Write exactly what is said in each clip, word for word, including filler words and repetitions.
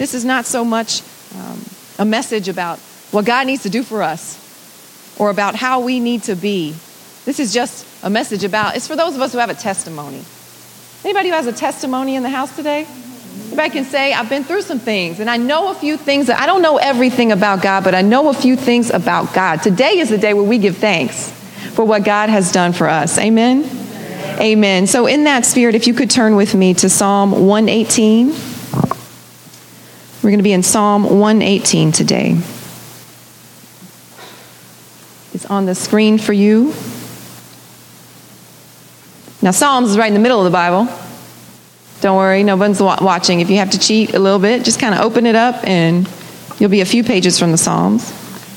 This is not so much um, a message about what God needs to do for us or about how we need to be. This is just a message about, it's for those of us who have a testimony. Anybody who has a testimony in the house today? Anybody can say, I've been through some things and I know a few things. That I don't know everything about God, but I know a few things about God. Today is the day where we give thanks for what God has done for us. Amen? Amen. Amen. So in that spirit, if you could turn with me to Psalm one eighteen. We're going to be in Psalm one eighteen today. It's on the screen for you. Now, Psalms is right in the middle of the Bible. Don't worry, no one's watching. If you have to cheat a little bit, just kind of open it up and you'll be a few pages from the Psalms.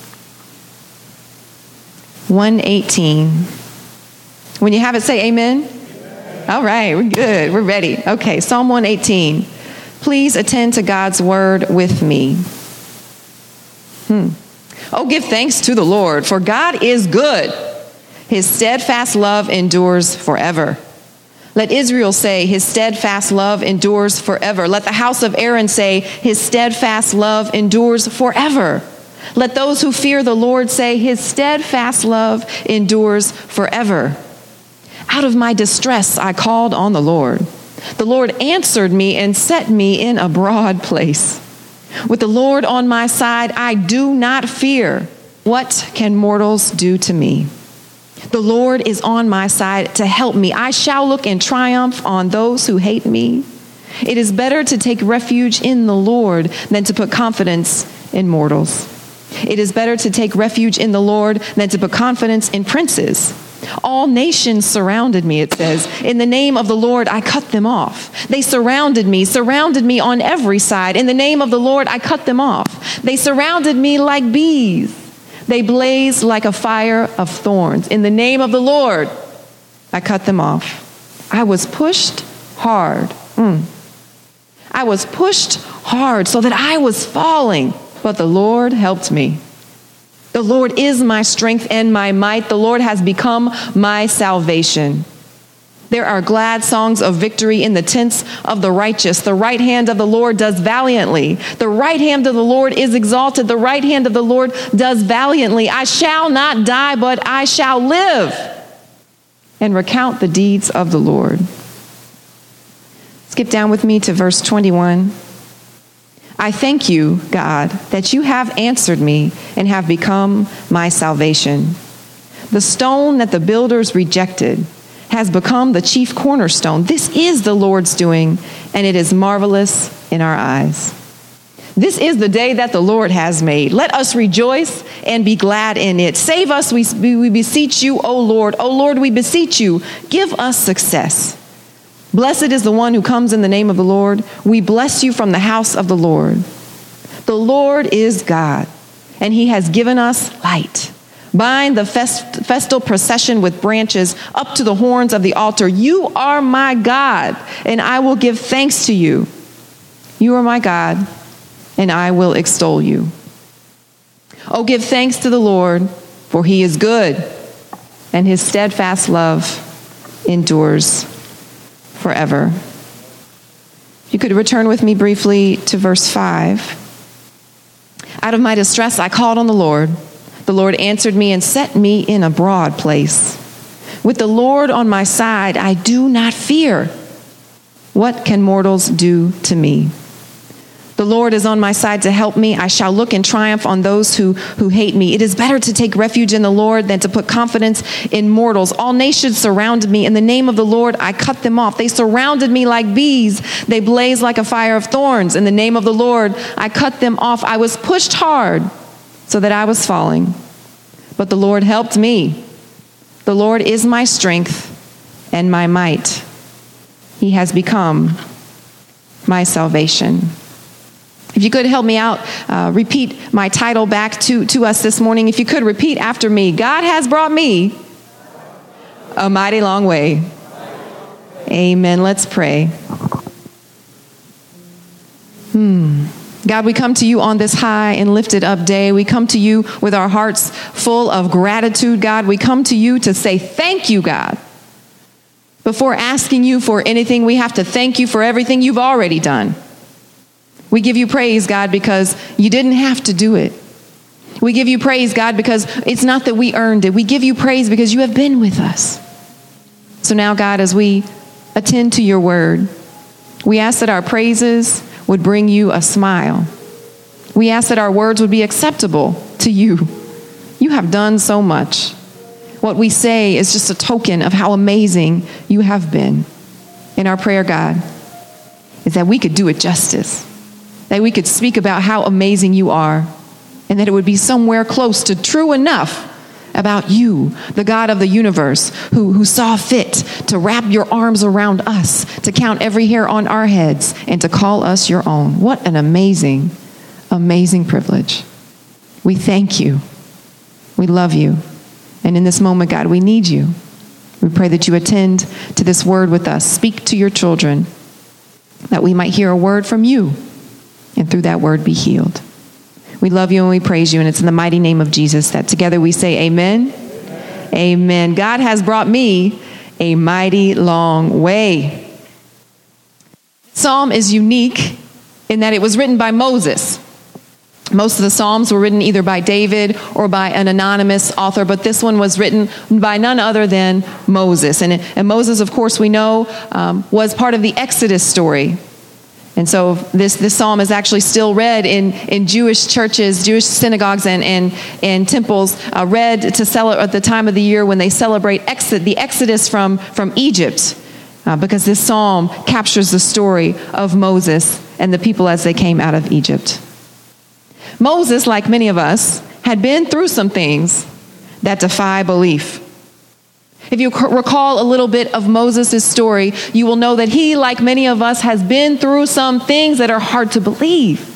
one eighteen. When you have it, say amen. Amen. All right, we're good. We're ready. Okay, Psalm one eighteen. Please attend to God's word with me. Hmm. Oh, give thanks to the Lord, for God is good. His steadfast love endures forever. Let Israel say, his steadfast love endures forever. Let the house of Aaron say, his steadfast love endures forever. Let those who fear the Lord say, his steadfast love endures forever. Out of my distress, I called on the Lord. The Lord answered me and set me in a broad place. With the Lord on my side, I do not fear. What can mortals do to me? The Lord is on my side to help me. I shall look in triumph on those who hate me. It is better to take refuge in the Lord than to put confidence in mortals. It is better to take refuge in the Lord than to put confidence in princes. All nations surrounded me, it says. In the name of the Lord, I cut them off. They surrounded me, surrounded me on every side. In the name of the Lord, I cut them off. They surrounded me like bees. They blaze like a fire of thorns. In the name of the Lord, I cut them off. I was pushed hard. Mm. I was pushed hard so that I was falling, but the Lord helped me. The Lord is my strength and my might. The Lord has become my salvation. There are glad songs of victory in the tents of the righteous. The right hand of the Lord does valiantly. The right hand of the Lord is exalted. The right hand of the Lord does valiantly. I shall not die, but I shall live and recount the deeds of the Lord. Skip down with me to verse twenty-one. I thank you, God, that you have answered me and have become my salvation. The stone that the builders rejected has become the chief cornerstone. This is the Lord's doing, and it is marvelous in our eyes. This is the day that the Lord has made. Let us rejoice and be glad in it. Save us, we, we beseech you, O Lord. O Lord, we beseech you, give us success. Blessed is the one who comes in the name of the Lord. We bless you from the house of the Lord. The Lord is God, and he has given us light. Bind the fest, festal procession with branches up to the horns of the altar. You are my God, and I will give thanks to you. You are my God, and I will extol you. Oh, give thanks to the Lord, for he is good, and his steadfast love endures forever. You could return with me briefly to verse five. Out of my distress, I called on the Lord. The Lord answered me and set me in a broad place. With the Lord on my side, I do not fear. What can mortals do to me? The Lord is on my side to help me. I shall look in triumph on those who, who hate me. It is better to take refuge in the Lord than to put confidence in mortals. All nations surrounded me. In the name of the Lord, I cut them off. They surrounded me like bees. They blaze like a fire of thorns. In the name of the Lord, I cut them off. I was pushed hard so that I was falling, but the Lord helped me. The Lord is my strength and my might. He has become my salvation. If you could help me out, uh, repeat my title back to, to us this morning. If you could repeat after me. God has brought me a mighty long way. Amen. Let's pray. Hmm. God, we come to you on this high and lifted up day. We come to you with our hearts full of gratitude, God. We come to you to say thank you, God. Before asking you for anything, we have to thank you for everything you've already done. We give you praise, God, because you didn't have to do it. We give you praise, God, because it's not that we earned it. We give you praise because you have been with us. So now, God, as we attend to your word, we ask that our praises would bring you a smile. We ask that our words would be acceptable to you. You have done so much. What we say is just a token of how amazing you have been. In our prayer, God, is that we could do it justice, that we could speak about how amazing you are, and that it would be somewhere close to true enough about you, the God of the universe, who, who saw fit to wrap your arms around us, to count every hair on our heads, and to call us your own. What an amazing, amazing privilege. We thank you. We love you. And in this moment, God, we need you. We pray that you attend to this word with us. Speak to your children, that we might hear a word from you, and through that word be healed. We love you and we praise you, and it's in the mighty name of Jesus that together we say amen. Amen. Amen. God has brought me a mighty long way. Psalm is unique in that it was written by Moses. Most of the Psalms were written either by David or by an anonymous author, but this one was written by none other than Moses. And, and Moses, of course, we know, um, was part of the Exodus story. And so this, this psalm is actually still read in, in Jewish churches, Jewish synagogues and, and, and temples, uh, read to celebrate at the time of the year when they celebrate exit, the Exodus from, from Egypt, uh, because this psalm captures the story of Moses and the people as they came out of Egypt. Moses, like many of us, had been through some things that defy belief. If you recall a little bit of Moses' story, you will know that he, like many of us, has been through some things that are hard to believe.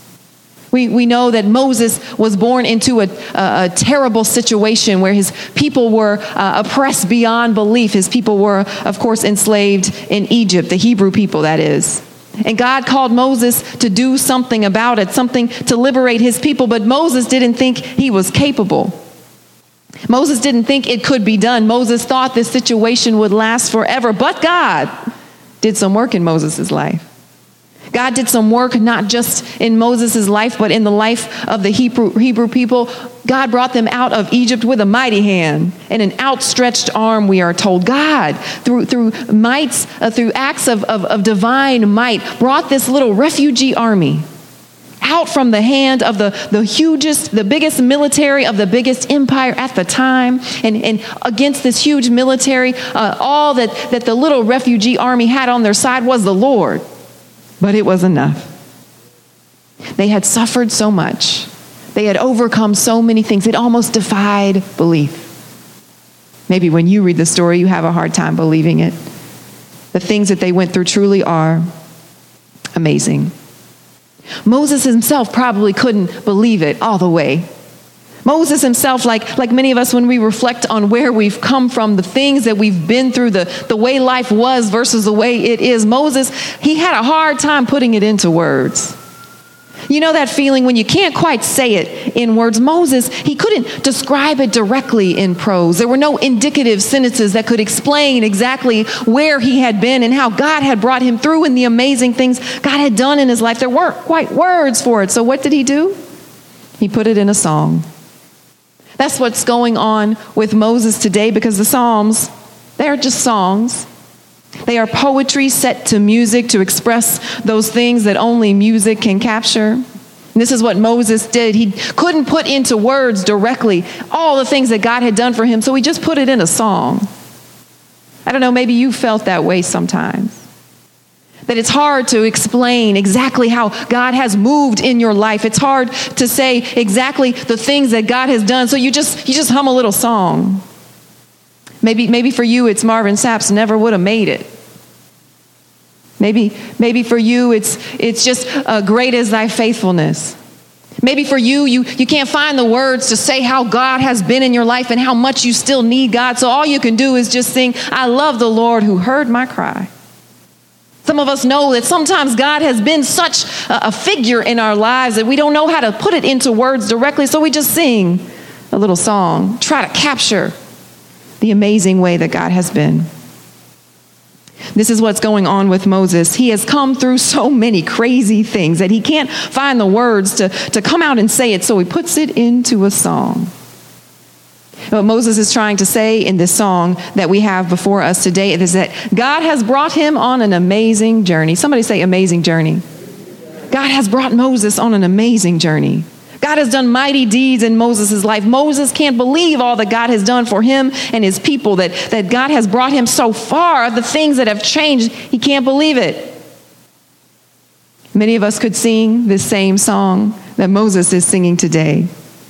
We, we know that Moses was born into a, a, a terrible situation where his people were uh, oppressed beyond belief. His people were, of course, enslaved in Egypt, the Hebrew people, that is. And God called Moses to do something about it, something to liberate his people, but Moses didn't think he was capable. Moses didn't think it could be done. Moses thought this situation would last forever, but God did some work in Moses' life. God did some work not just in Moses' life, but in the life of the Hebrew, Hebrew people. God brought them out of Egypt with a mighty hand and an outstretched arm, we are told. God, through through mights, uh, through acts of, of, of divine might, brought this little refugee army out from the hand of the, the hugest, the biggest military of the biggest empire at the time. And, and against this huge military, uh, all that, that the little refugee army had on their side was the Lord. But it was enough. They had suffered so much. They had overcome so many things. It almost defied belief. Maybe when you read the story, you have a hard time believing it. The things that they went through truly are amazing. Moses himself probably couldn't believe it all the way. Moses himself, like, like many of us, when we reflect on where we've come from, the things that we've been through, the, the way life was versus the way it is, Moses, he had a hard time putting it into words. You know that feeling when you can't quite say it in words? Moses, he couldn't describe it directly in prose. There were no indicative sentences that could explain exactly where he had been and how God had brought him through and the amazing things God had done in his life. There weren't quite words for it. So what did he do? He put it in a song. That's what's going on with Moses today, because the Psalms, they're just songs. They are poetry set to music to express those things that only music can capture. And this is what Moses did. He couldn't put into words directly all the things that God had done for him, so he just put it in a song. I don't know, maybe you felt that way sometimes. That it's hard to explain exactly how God has moved in your life. It's hard to say exactly the things that God has done, so you just you just hum a little song. Maybe maybe for you it's Marvin Sapp's Never Would Have Made It. Maybe maybe for you it's it's just uh, Great Is Thy Faithfulness. Maybe for you, you you can't find the words to say how God has been in your life and how much you still need God, so all you can do is just sing, I love the Lord who heard my cry. Some of us know that sometimes God has been such a, a figure in our lives that we don't know how to put it into words directly, so we just sing a little song, try to capture the amazing way that God has been. This is what's going on with Moses. He has come through so many crazy things that he can't find the words to, to come out and say it, so he puts it into a song. What Moses is trying to say in this song that we have before us today is that God has brought him on an amazing journey. Somebody say amazing journey. God has brought Moses on an amazing journey. God has done mighty deeds in Moses' life. Moses can't believe all that God has done for him and his people, that, that God has brought him so far, the things that have changed. He can't believe it. Many of us could sing this same song that Moses is singing today.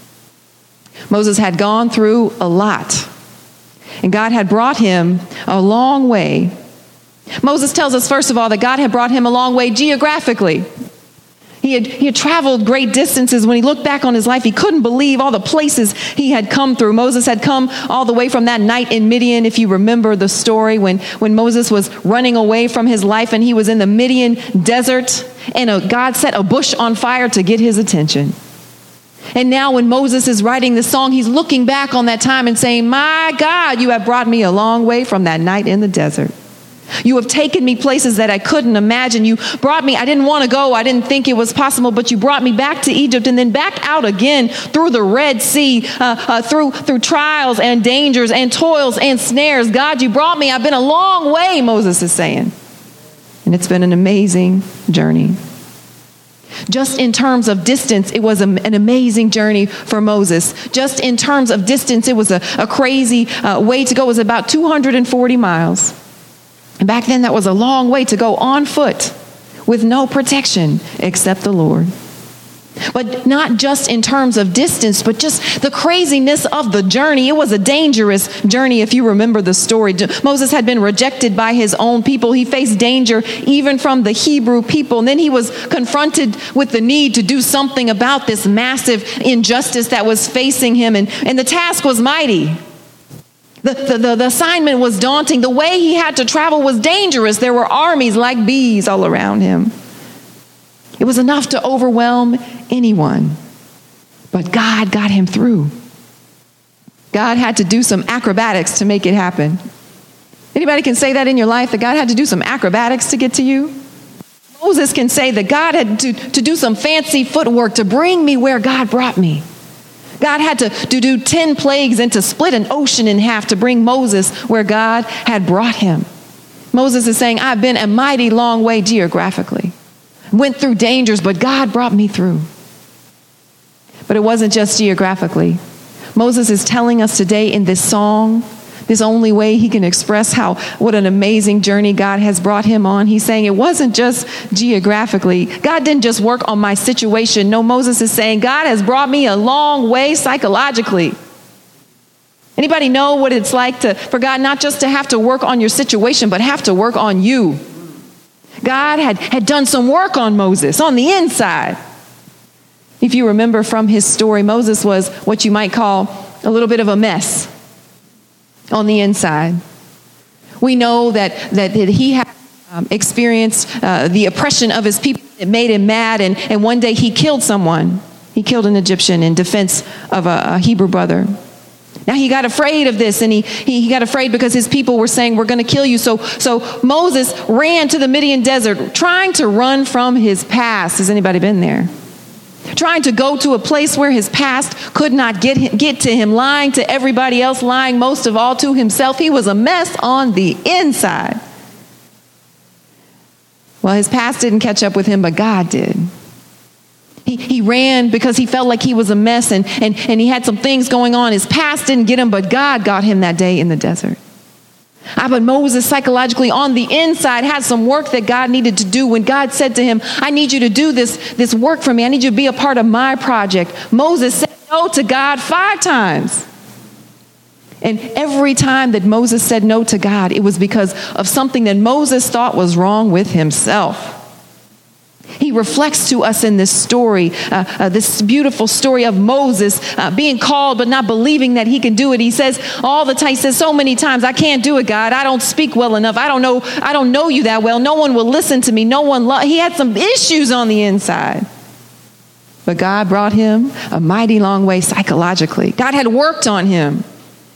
Moses had gone through a lot, and God had brought him a long way. Moses tells us, first of all, that God had brought him a long way geographically. He had, he had traveled great distances. When he looked back on his life, he couldn't believe all the places he had come through. Moses had come all the way from that night in Midian, if you remember the story, when, when Moses was running away from his life and he was in the Midian desert, and a, God set a bush on fire to get his attention. And now when Moses is writing this song, he's looking back on that time and saying, my God, you have brought me a long way from that night in the desert. You have taken me places that I couldn't imagine. You brought me, I didn't want to go. I didn't think it was possible, but you brought me back to Egypt and then back out again through the Red Sea, uh, uh, through, through trials and dangers and toils and snares. God, you brought me. I've been a long way, Moses is saying. And it's been an amazing journey. Just in terms of distance, it was a, an amazing journey for Moses. Just in terms of distance, it was a, a crazy uh, way to go. It was about two hundred forty miles. And back then, that was a long way to go on foot with no protection except the Lord. But not just in terms of distance, but just the craziness of the journey. It was a dangerous journey, if you remember the story. Moses had been rejected by his own people. He faced danger even from the Hebrew people. And then he was confronted with the need to do something about this massive injustice that was facing him. And, and the task was mighty. The, the, the, the assignment was daunting. The way he had to travel was dangerous. There were armies like bees all around him. It was enough to overwhelm anyone. But God got him through. God had to do some acrobatics to make it happen. Anybody can say that in your life, that God had to do some acrobatics to get to you? Moses can say that God had to, to do some fancy footwork to bring me where God brought me. God had to, to do ten plagues and to split an ocean in half to bring Moses where God had brought him. Moses is saying, I've been a mighty long way geographically. Went through dangers, but God brought me through. But it wasn't just geographically. Moses is telling us today in this song, this only way he can express how what an amazing journey God has brought him on. He's saying it wasn't just geographically. God didn't just work on my situation. No, Moses is saying God has brought me a long way psychologically. Anybody know what it's like to for God not just to have to work on your situation, but have to work on you? God had, had done some work on Moses on the inside. If you remember from his story, Moses was what you might call a little bit of a mess on the inside. We know that, that, that he had um, experienced uh, the oppression of his people. It made him mad, and, and one day he killed someone. He killed an Egyptian in defense of a, a Hebrew brother. Now he got afraid of this, and he, he, he got afraid because his people were saying, we're going to kill you. So, so Moses ran to the Midian desert, trying to run from his past. Has anybody been there? Trying to go to a place where his past could not get him, get to him, lying to everybody else, lying most of all to himself. He was a mess on the inside. Well, his past didn't catch up with him, but God did. He, he ran because he felt like he was a mess, and, and, and he had some things going on. His past didn't get him, but God got him that day in the desert. Ah, but Moses psychologically on the inside had some work that God needed to do. When God said to him, I need you to do this, this work for me. I need you to be a part of my project. Moses said no to God five times. And every time that Moses said no to God, it was because of something that Moses thought was wrong with himself. He reflects to us in this story, uh, uh, this beautiful story of Moses uh, being called but not believing that he can do it. He says all the time, he says so many times, I can't do it, God. I don't speak well enough. I don't know, I don't know you that well. No one will listen to me. No one, lo-. He had some issues on the inside. But God brought him a mighty long way psychologically. God had worked on him.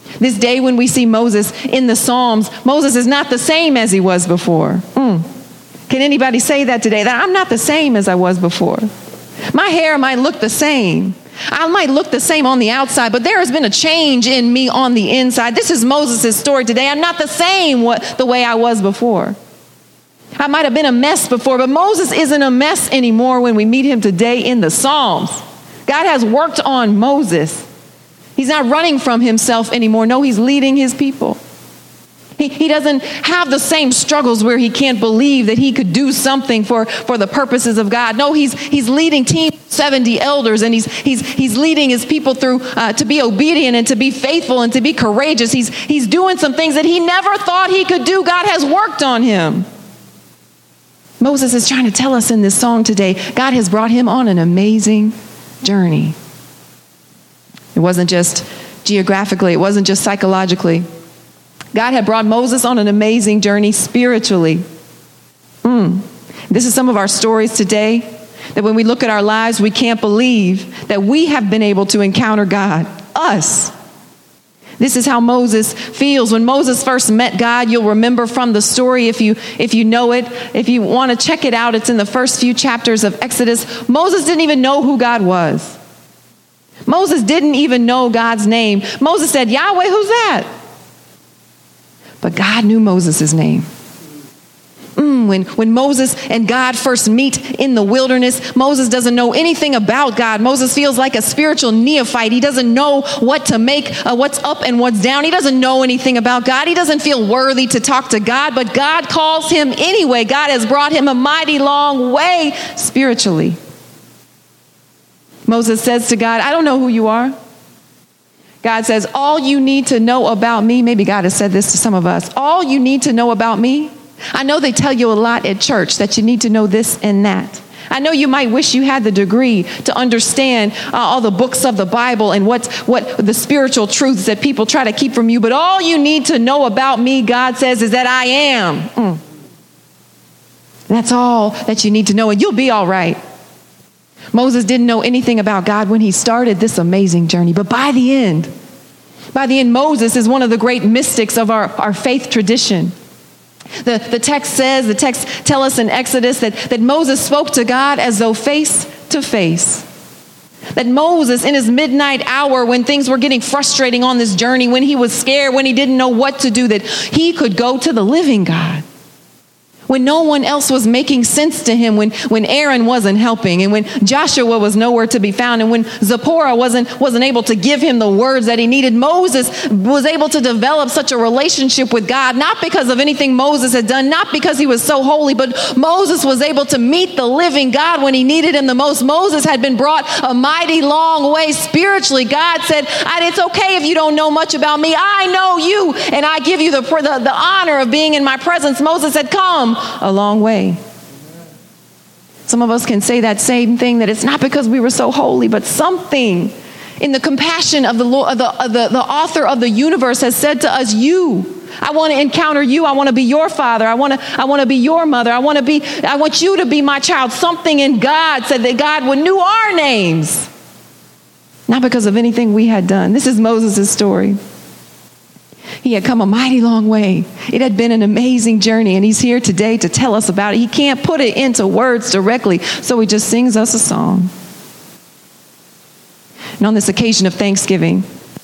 This day when we see Moses in the Psalms, Moses is not the same as he was before. Mm. Can anybody say that today? That I'm not the same as I was before. My hair might look the same. I might look the same on the outside, but there has been a change in me on the inside. This is Moses' story today. I'm not the same what, the way I was before. I might have been a mess before, but Moses isn't a mess anymore when we meet him today in the Psalms. God has worked on Moses. He's not running from himself anymore. No, he's leading his people. He, he doesn't have the same struggles where he can't believe that he could do something for, for the purposes of God. No, he's he's leading team seventy elders, and he's he's he's leading his people through uh, to be obedient and to be faithful and to be courageous. He's he's doing some things that he never thought he could do. God has worked on him. Moses is trying to tell us in this song today, God has brought him on an amazing journey. It wasn't just geographically, it wasn't just psychologically. God had brought Moses on an amazing journey spiritually. Mm. This is some of our stories today, that when we look at our lives, we can't believe that we have been able to encounter God, us. This is how Moses feels. When Moses first met God, you'll remember from the story, if you if you know it, if you want to check it out, it's in the first few chapters of Exodus. Moses didn't even know who God was. Moses didn't even know God's name. Moses said, Yahweh, who's that? But God knew Moses' name. Mm, when, when Moses and God first meet in the wilderness, Moses doesn't know anything about God. Moses feels like a spiritual neophyte. He doesn't know what to make, uh, what's up and what's down. He doesn't know anything about God. He doesn't feel worthy to talk to God, but God calls him anyway. God has brought him a mighty long way spiritually. Moses says to God, I don't know who you are. God says, all you need to know about me, maybe God has said this to some of us, all you need to know about me, I know they tell you a lot at church that you need to know this and that. I know you might wish you had the degree to understand uh, all the books of the Bible and what, what the spiritual truths that people try to keep from you, but all you need to know about me, God says, is that I am. Mm. That's all that you need to know, and you'll be all right. Moses didn't know anything about God when he started this amazing journey, but by the end, by the end, Moses is one of the great mystics of our, our faith tradition. The, the text says, the text tell us in Exodus that, that Moses spoke to God as though face to face. That Moses, in his midnight hour, when things were getting frustrating on this journey, when he was scared, when he didn't know what to do, that he could go to the living God. When no one else was making sense to him, when, when Aaron wasn't helping, and when Joshua was nowhere to be found, and when Zipporah wasn't, wasn't able to give him the words that he needed, Moses was able to develop such a relationship with God, not because of anything Moses had done, not because he was so holy, but Moses was able to meet the living God when he needed him the most. Moses had been brought a mighty long way spiritually. God said, it's okay if you don't know much about me. I know you, and I give you the, the, the honor of being in my presence. Moses said, come a long way. Some of us can say that same thing, that it's not because we were so holy, but something in the compassion of the Lord, the, the, the author of the universe has said to us, you, I want to encounter you. I want to be your father. I want to, I want to be your mother. I want to be, I want you to be my child. Something in God said that God would knew our names, not because of anything we had done. This is Moses' story. He had come a mighty long way. It had been an amazing journey, and he's here today to tell us about it. He can't put it into words directly, so he just sings us a song. And on this occasion of Thanksgiving,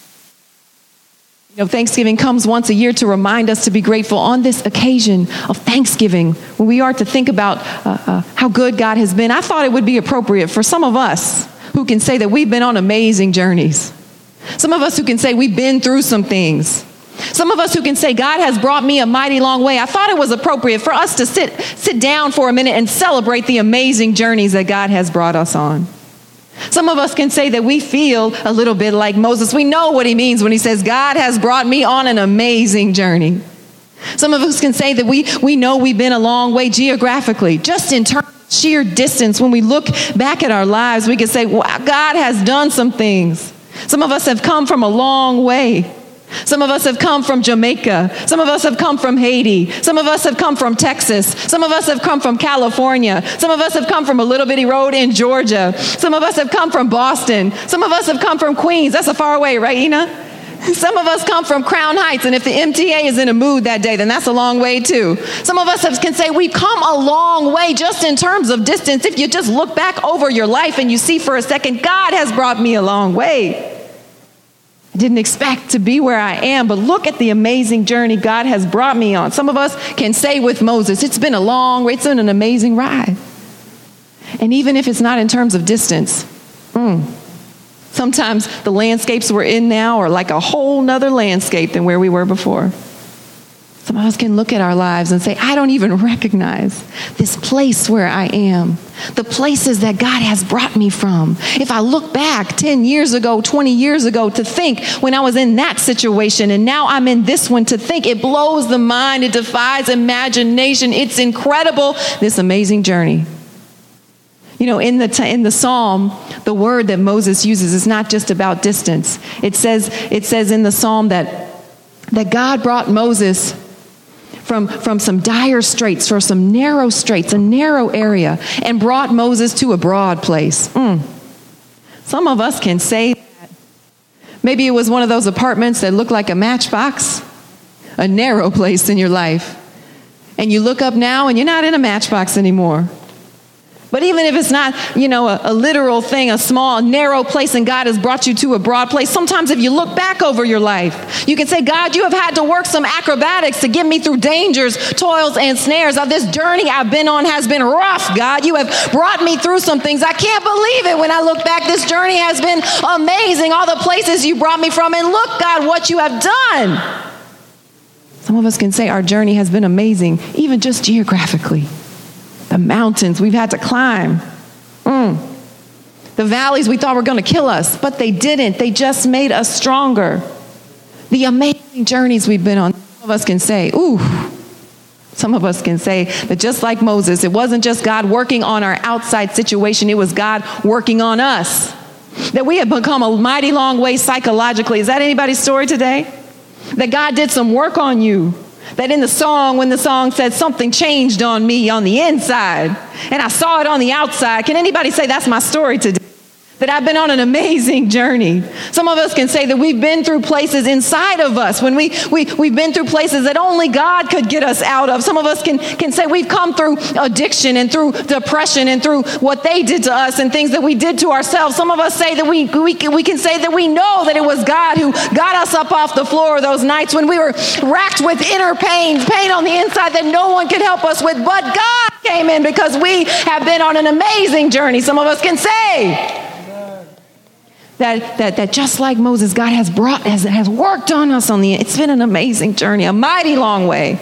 you know, Thanksgiving comes once a year to remind us to be grateful. On this occasion of Thanksgiving, when we are to think about uh, uh, how good God has been, I thought it would be appropriate for some of us who can say that we've been on amazing journeys. Some of us who can say we've been through some things. Some of us who can say, God has brought me a mighty long way. I thought it was appropriate for us to sit, sit down for a minute and celebrate the amazing journeys that God has brought us on. Some of us can say that we feel a little bit like Moses. We know what he means when he says, God has brought me on an amazing journey. Some of us can say that we, we know we've been a long way geographically, just in terms of sheer distance. When we look back at our lives, we can say, wow, God has done some things. Some of us have come from a long way. Some of us have come from Jamaica. Some of us have come from Haiti. Some of us have come from Texas. Some of us have come from California. Some of us have come from a little bitty road in Georgia. Some of us have come from Boston. Some of us have come from Queens. That's a far away, right, Ina? Some of us come from Crown Heights, and if the M T A is in a mood that day, then that's a long way too. Some of us have, can say we've come a long way just in terms of distance. If you just look back over your life and you see for a second, God has brought me a long way. I didn't expect to be where I am, but look at the amazing journey God has brought me on. Some of us can say with Moses, it's been a long, it's been an amazing ride. And even if it's not in terms of distance, mm, sometimes the landscapes we're in now are like a whole nother landscape than where we were before. Some of us can look at our lives and say, I don't even recognize this place where I am, the places that God has brought me from. If I look back ten years ago, twenty years ago, to think when I was in that situation and now I'm in this one, to think, it blows the mind, it defies imagination. It's incredible, this amazing journey. You know, in the t- in the Psalm, the word that Moses uses is not just about distance. It says it says in the Psalm that that God brought Moses from, from some dire straits, or some narrow straits, a narrow area, and brought Moses to a broad place. Mm. Some of us can say that. Maybe it was one of those apartments that looked like a matchbox, a narrow place in your life. And you look up now and you're not in a matchbox anymore. But even if it's not, you know, a, a literal thing, a small, narrow place, and God has brought you to a broad place, sometimes if you look back over your life, you can say, God, you have had to work some acrobatics to get me through dangers, toils, and snares. Of this journey I've been on has been rough, God. You have brought me through some things. I can't believe it. When I look back, this journey has been amazing. All the places you brought me from, and look, God, what you have done. Some of us can say our journey has been amazing, even just geographically. The mountains we've had to climb. Mm. The valleys we thought were going to kill us, but they didn't. They just made us stronger. The amazing journeys we've been on. Some of us can say, ooh, some of us can say that just like Moses, it wasn't just God working on our outside situation, it was God working on us. That we have become a mighty long way psychologically. Is that anybody's story today? That God did some work on you. That in the song, when the song said something changed on me on the inside, and I saw it on the outside. Can anybody say that's my story today? That I've been on an amazing journey. Some of us can say that we've been through places inside of us when we, we, we've been through places that only God could get us out of. Some of us can, can say we've come through addiction and through depression and through what they did to us and things that we did to ourselves. Some of us say that we, we, we can say that we know that it was God who got us up off the floor those nights when we were racked with inner pain, pain on the inside that no one could help us with, but God came in because we have been on an amazing journey. Some of us can say That, that that just like Moses, God has brought, has, has worked on us on the, it's been an amazing journey, a mighty long way.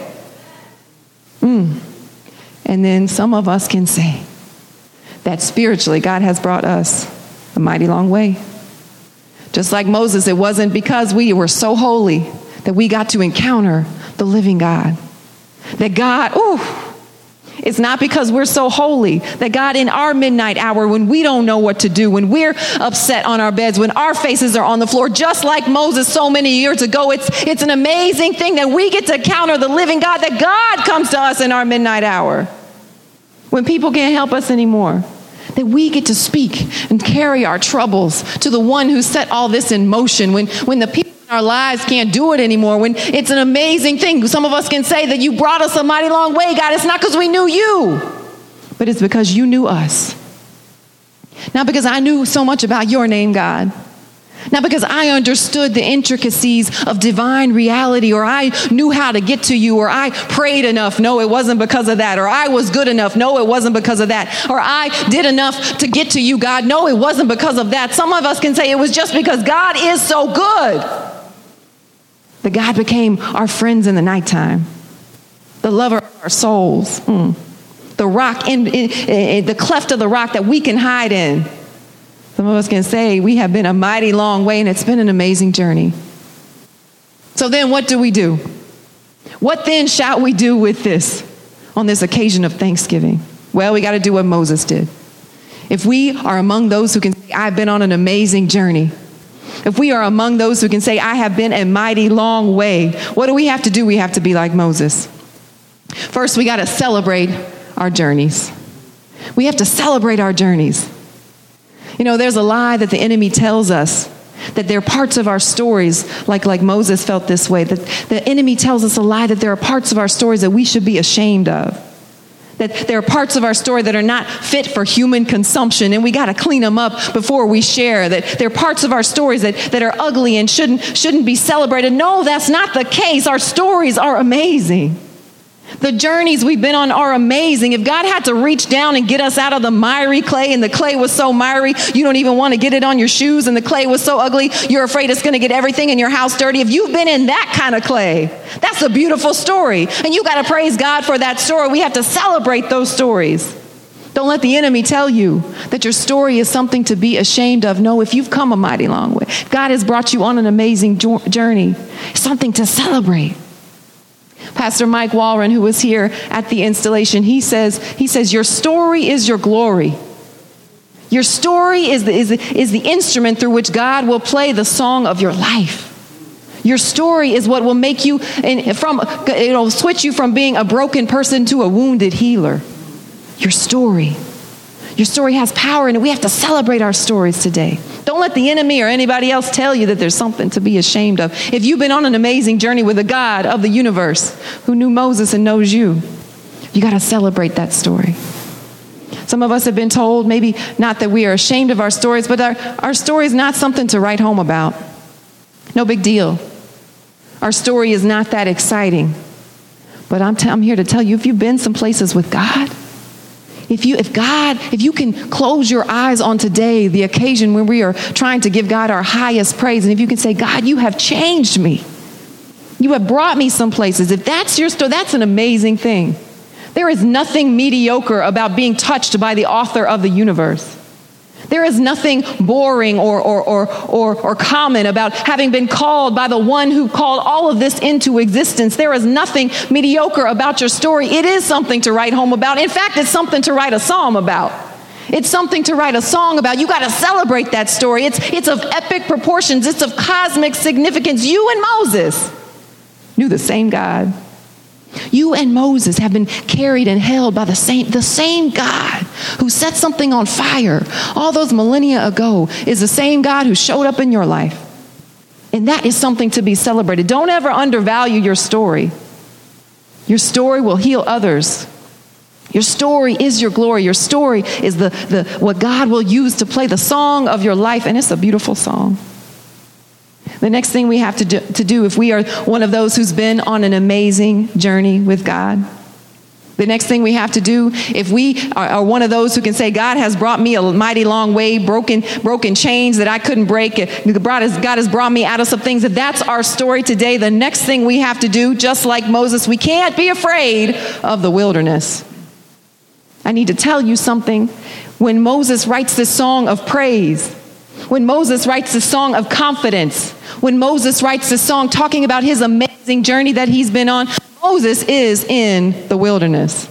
Mm. And then some of us can say that spiritually, God has brought us a mighty long way. Just like Moses, it wasn't because we were so holy that we got to encounter the living God. That God, ooh, it's not because we're so holy that God, in our midnight hour, when we don't know what to do, when we're upset on our beds, when our faces are on the floor, just like Moses so many years ago, it's, it's an amazing thing that we get to encounter the living God, that God comes to us in our midnight hour. When people can't help us anymore, that we get to speak and carry our troubles to the one who set all this in motion. When, when the people in our lives can't do it anymore, when it's an amazing thing. Some of us can say that you brought us a mighty long way, God. It's not because we knew you, but it's because you knew us. Not because I knew so much about your name, God. Not because I understood the intricacies of divine reality, or I knew how to get to you, or I prayed enough. No, it wasn't because of that. Or I was good enough. No, it wasn't because of that. Or I did enough to get to you, God. No, it wasn't because of that. Some of us can say it was just because God is so good. That God became our friends in the nighttime. The lover of our souls. Mm. The rock, in, in, in the cleft of the rock that we can hide in. Some of us can say we have been a mighty long way, and it's been an amazing journey. So then what do we do? What then shall we do with this on this occasion of Thanksgiving? Well, we got to do what Moses did. If we are among those who can say, I've been on an amazing journey. If we are among those who can say, I have been a mighty long way, what do we have to do? We have to be like Moses. First, we got to celebrate our journeys. We have to celebrate our journeys. You know, there's a lie that the enemy tells us That there are parts of our stories, like, like Moses felt this way, that the enemy tells us a lie, that there are parts of our stories that we should be ashamed of. That there are parts of our story that are not fit for human consumption, and we got to clean them up before we share. That there are parts of our stories that, that are ugly and shouldn't, shouldn't be celebrated. No, that's not the case. Our stories are amazing. The journeys we've been on are amazing. If God had to reach down and get us out of the miry clay, and the clay was so miry, you don't even want to get it on your shoes, and the clay was so ugly, you're afraid it's going to get everything in your house dirty. If you've been in that kind of clay, that's a beautiful story. And you got to praise God for that story. We have to celebrate those stories. Don't let the enemy tell you that your story is something to be ashamed of. No, if you've come a mighty long way, God has brought you on an amazing journey, something to celebrate. Pastor Mike Walren, who was here at the installation, he says, he says, your story is your glory. Your story is the, is, the, is the instrument through which God will play the song of your life. Your story is what will make you, and from, it'll switch you from being a broken person to a wounded healer. Your story. Your story has power in it. We have to celebrate our stories today. Don't let the enemy or anybody else tell you that there's something to be ashamed of. If you've been on an amazing journey with the God of the universe who knew Moses and knows you, you got to celebrate that story. Some of us have been told, maybe not that we are ashamed of our stories, but our, our story is not something to write home about. No big deal. Our story is not that exciting. But I'm, t- I'm here to tell you, if you've been some places with God, If you, if God, if you can close your eyes on today, the occasion when we are trying to give God our highest praise, and if you can say, God, you have changed me. You have brought me some places. If that's your story, that's an amazing thing. There is nothing mediocre about being touched by the author of the universe. There is nothing boring or, or, or, or, or common about having been called by the one who called all of this into existence. There is nothing mediocre about your story. It is something to write home about. In fact, it's something to write a psalm about. It's something to write a song about. You got to celebrate that story. It's, it's of epic proportions. It's of cosmic significance. You and Moses knew the same God. You and Moses have been carried and held by the same, the same God who set something on fire all those millennia ago is the same God who showed up in your life. And that is something to be celebrated. Don't ever undervalue your story. Your story will heal others. Your story is your glory. Your story is the, the what God will use to play the song of your life, and it's a beautiful song. The next thing we have to do, to do if we are one of those who's been on an amazing journey with God, the next thing we have to do, if we are, are one of those who can say, God has brought me a mighty long way, broken broken chains that I couldn't break, God has, God has brought me out of some things, if that's our story today, the next thing we have to do, just like Moses, we can't be afraid of the wilderness. I need to tell you something. When Moses writes this song of praise, when Moses writes this song of confidence, when Moses writes this song talking about his amazing journey that he's been on, Moses is in the wilderness.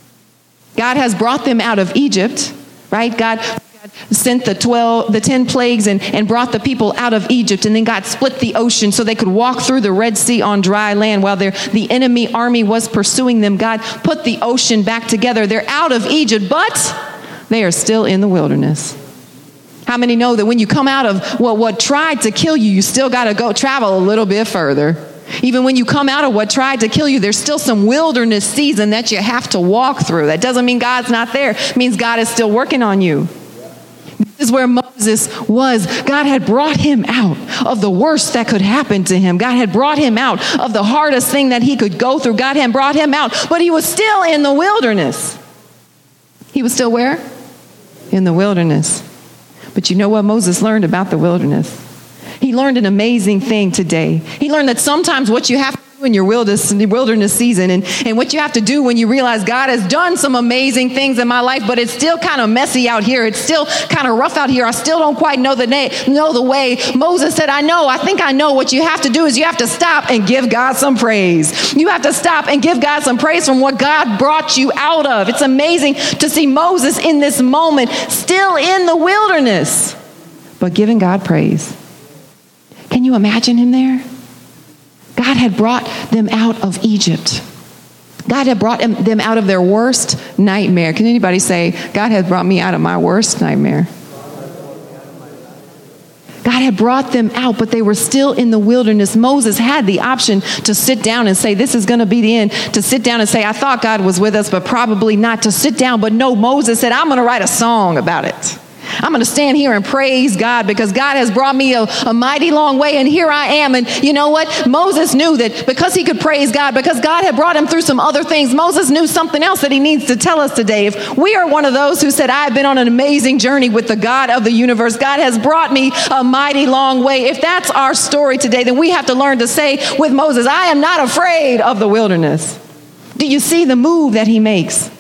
God has brought them out of Egypt, right? God, God sent the twelve, the ten plagues and, and brought the people out of Egypt, and then God split the ocean so they could walk through the Red Sea on dry land while the enemy army was pursuing them. God put the ocean back together. They're out of Egypt, but they are still in the wilderness. How many know that when you come out of what, what tried to kill you, you still got to go travel a little bit further? Even when you come out of what tried to kill you, there's still some wilderness season that you have to walk through. That doesn't mean God's not there. It means God is still working on you. This is where Moses was. God had brought him out of the worst that could happen to him. God had brought him out of the hardest thing that he could go through. God had brought him out, but he was still in the wilderness. He was still where? In the wilderness. But you know what Moses learned about the wilderness? He learned an amazing thing today. He learned that sometimes what you have to do in your wilderness, wilderness season and, and what you have to do when you realize God has done some amazing things in my life, but it's still kind of messy out here. It's still kind of rough out here. I still don't quite know the, na- know the way. Moses said, I know, I think I know. What you have to do is you have to stop and give God some praise. You have to stop and give God some praise from what God brought you out of. It's amazing to see Moses in this moment, still in the wilderness, but giving God praise. Can you imagine him there? God had brought them out of Egypt. God had brought them out of their worst nightmare. Can anybody say, God has brought me out of my worst nightmare? God God had brought them out, but they were still in the wilderness. Moses had the option to sit down and say, this is going to be the end. To sit down and say, I thought God was with us, but probably not. To sit down, but no, Moses said, I'm going to write a song about it. I'm going to stand here and praise God because God has brought me a, a mighty long way, and here I am. And you know what? Moses knew that because he could praise God, because God had brought him through some other things, Moses knew something else that he needs to tell us today. If we are one of those who said, I've been on an amazing journey with the God of the universe, God has brought me a mighty long way. If that's our story today, then we have to learn to say with Moses, I am not afraid of the wilderness. Do you see the move that he makes?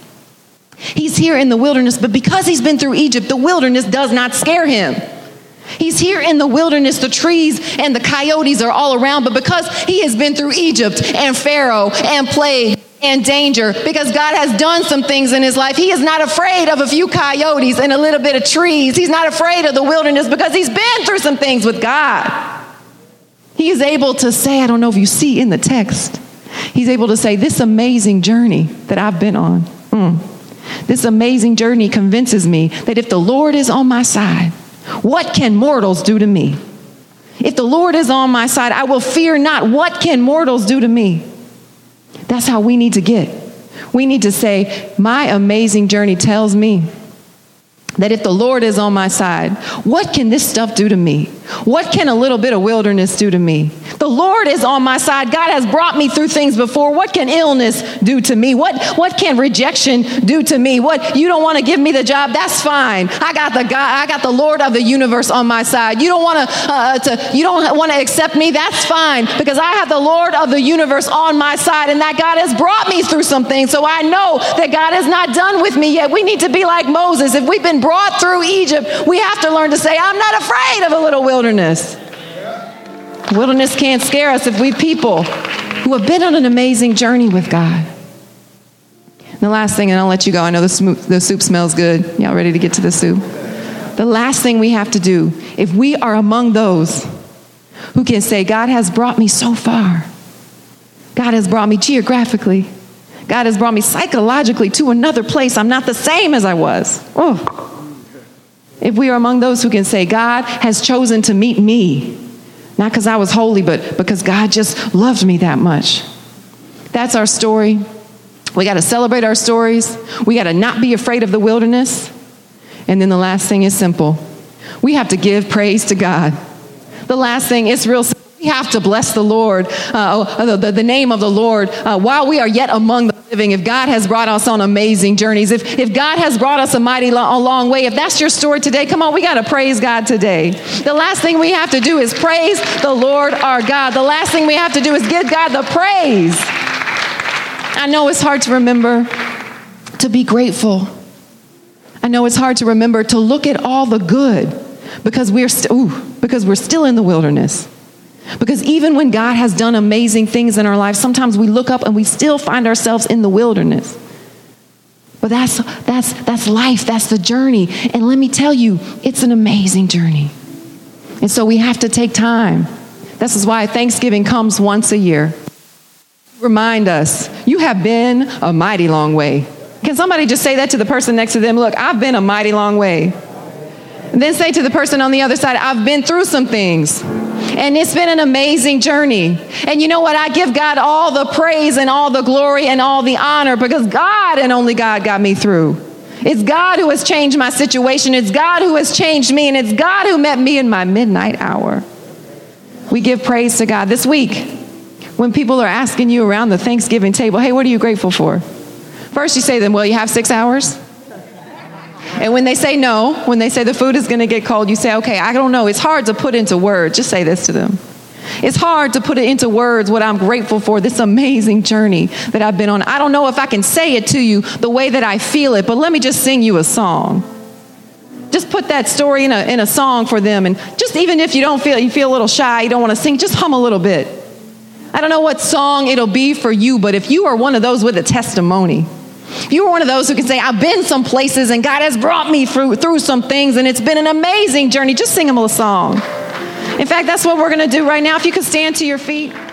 He's here in the wilderness, but because he's been through Egypt, the wilderness does not scare him. He's here in the wilderness, the trees and the coyotes are all around, but because he has been through Egypt and Pharaoh and plague and danger, because God has done some things in his life, he is not afraid of a few coyotes and a little bit of trees. He's not afraid of the wilderness because he's been through some things with God. He is able to say, I don't know if you see in the text, he's able to say, this amazing journey that I've been on, mm, this amazing journey convinces me that if the Lord is on my side, what can mortals do to me? If the Lord is on my side, I will fear not. What can mortals do to me? That's how we need to get. We need to say, my amazing journey tells me that if the Lord is on my side, what can this stuff do to me? What can a little bit of wilderness do to me? The Lord is on my side. God has brought me through things before. What can illness do to me? What, what can rejection do to me? What, you don't want to give me the job? That's fine. I got the God, I got the Lord of the universe on my side. You don't want to, uh, to, you don't want to accept me? That's fine, because I have the Lord of the universe on my side, and that God has brought me through some things. So I know that God is not done with me yet. We need to be like Moses. If we've been brought through Egypt, we have to learn to say, I'm not afraid of a little wilderness. Wilderness can't scare us if we people who have been on an amazing journey with God. And the last thing, and I'll let you go. I know the, sm- the soup smells good. Y'all ready to get to the soup? The last thing we have to do, if we are among those who can say, God has brought me so far. God has brought me geographically. God has brought me psychologically to another place. I'm not the same as I was. Oh. If we are among those who can say, God has chosen to meet me, not because I was holy, but because God just loved me that much. That's our story. We got to celebrate our stories. We got to not be afraid of the wilderness. And then the last thing is simple. We have to give praise to God. The last thing is real simple. We have to bless the Lord, uh, the, the, the name of the Lord, uh, while we are yet among the living. If God has brought us on amazing journeys, if, if God has brought us a mighty long, a long way, if that's your story today, come on, we got to praise God today. The last thing we have to do is praise the Lord our God. The last thing we have to do is give God the praise. I know it's hard to remember to be grateful. I know it's hard to remember to look at all the good because we're, st- ooh, because we're still in the wilderness. Because even when God has done amazing things in our lives, sometimes we look up and we still find ourselves in the wilderness. But that's that's that's life, that's the journey. And let me tell you, it's an amazing journey. And so we have to take time. This is why Thanksgiving comes once a year. Remind us, you have been a mighty long way. Can somebody just say that to the person next to them? Look, I've been a mighty long way. And then say to the person on the other side, I've been through some things. And it's been an amazing journey. And you know what? I give God all the praise and all the glory and all the honor because God and only God got me through. It's God who has changed my situation. It's God who has changed me. And it's God who met me in my midnight hour. We give praise to God. This week, when people are asking you around the Thanksgiving table, hey, what are you grateful for? First you say to them, well, you have six hours? And when they say no, when they say the food is going to get cold, you say, okay, I don't know. It's hard to put into words. Just say this to them. It's hard to put it into words what I'm grateful for, this amazing journey that I've been on. I don't know if I can say it to you the way that I feel it, but let me just sing you a song. Just put that story in a, in a song for them. And just even if you don't feel, you feel a little shy, you don't want to sing, just hum a little bit. I don't know what song it'll be for you, but if you are one of those with a testimony, if you are one of those who can say, I've been some places and God has brought me through, through some things and it's been an amazing journey, just sing them a song. In fact, that's what we're going to do right now. If you could stand to your feet.